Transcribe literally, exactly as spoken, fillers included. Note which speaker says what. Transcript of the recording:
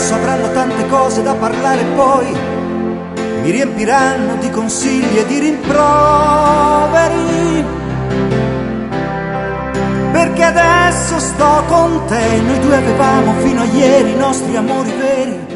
Speaker 1: adesso avranno tante cose da parlare e poi mi riempiranno di consigli e di rimproveri. Perché adesso sto con te, noi due avevamo fino a ieri i nostri amori veri.